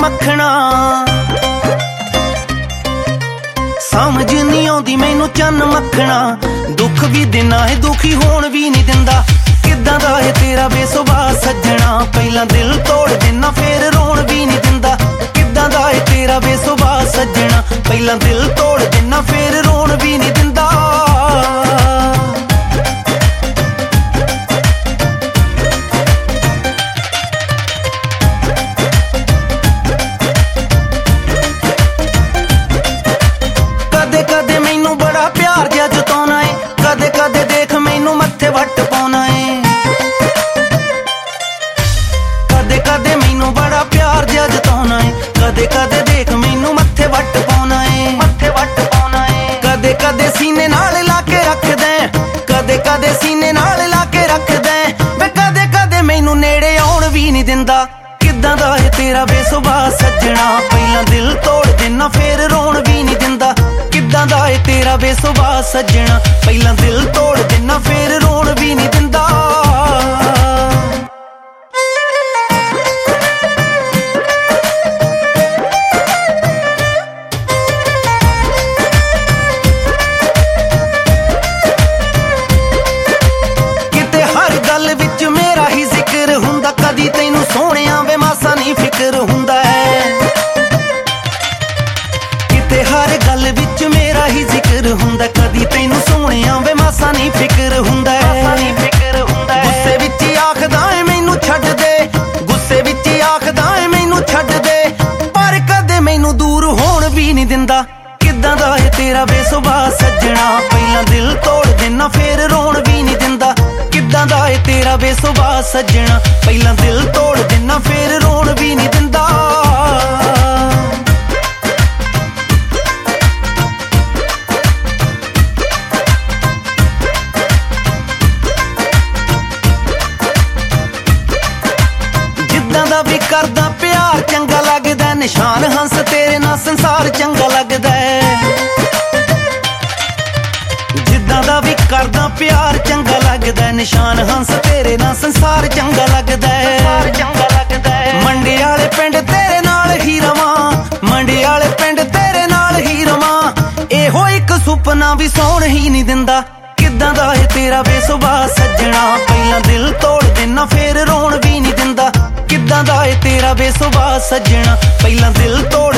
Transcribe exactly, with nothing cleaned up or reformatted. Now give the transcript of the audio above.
मखना समझ नहीं आउंदी मैनू चन्न मखना दुख भी देना है दुखी होण भी नहीं दिंदा किदां दा है तेरा बेसुभाअ सज्जणा पहला दिल तोड़ देना फिर रोण भी नहीं दिंदा किदां दा है तेरा बेसुभाअ सज्जणा पहला दिल तोड़ देना फिर रोण भी नहीं दिंदा वट पाउना है कदे कदे मैनू बड़ा प्यार जिहा जताउना है कदे कदे देख मैनू मत्थे वट पाउना है मत्थे वट पाउना है कदे कदे सीने नाल ला के रख दे कदे कदे सीने नाल ला के रख दे वे कदे कदे मैनू नेड़े आउण भी नहीं दिंदा किदां दा है तेरा बेसुभाअ सज्जणा पहला दिल तोड़ देना फिर रोण भी नहीं दिंदा किदां दा है तेरा बेसुभाअ सज्जणा पहला दिल तोड़ देना फिर रोण भी नहीं दिंदा किते हर गल विच मेरा ही जिक्र हुंदा कदी तैनू सोहणिया वे मासा नहीं फिक्र हुंदा है किते हर गल विच मेरा ही जिक्र हुंदा कदी तैनू सोहणिया वे मासा नहीं फिक्र हुंदा है गुस्से विच आखदा है मैनू छड्ड दे गुस्से विच आखदा है मैनू छड्ड दे पर कदे मैनू दूर होण भी नहीं दिंदा किदां दा है तेरा बेसुभाअ सज्जणा पहला दिल तोड़ देना फिर रोण भी नहीं दिंदा किदां दा है तेरा बेसुभाअ सज्जणा पहला दिल तोड़ देना फिर रोण भी नहीं दिंदा भी करदा प्यार चंगा लगदा निशान हंस तेरे नाल संसार चंगा लगदा जिद्दां दा भी करदा प्यार चंगा लगदा निशान हंस तेरे नाल संसार चंगा लगदा चंगा लगदा मंडी वाले पिंड तेरे नाल ही रवां मंडी वाले पिंड तेरे नाल ही रवां एहो इक सुपना भी सौण ही नहीं दिंदा किदां दा है तेरा बेसुभाअ सज्जणा पहला दिल तोड़ देना फिर रोण भी नहीं दिंदा किदां दा है तेरा बेसुभाअ सज्जणा पहला दिल तोड़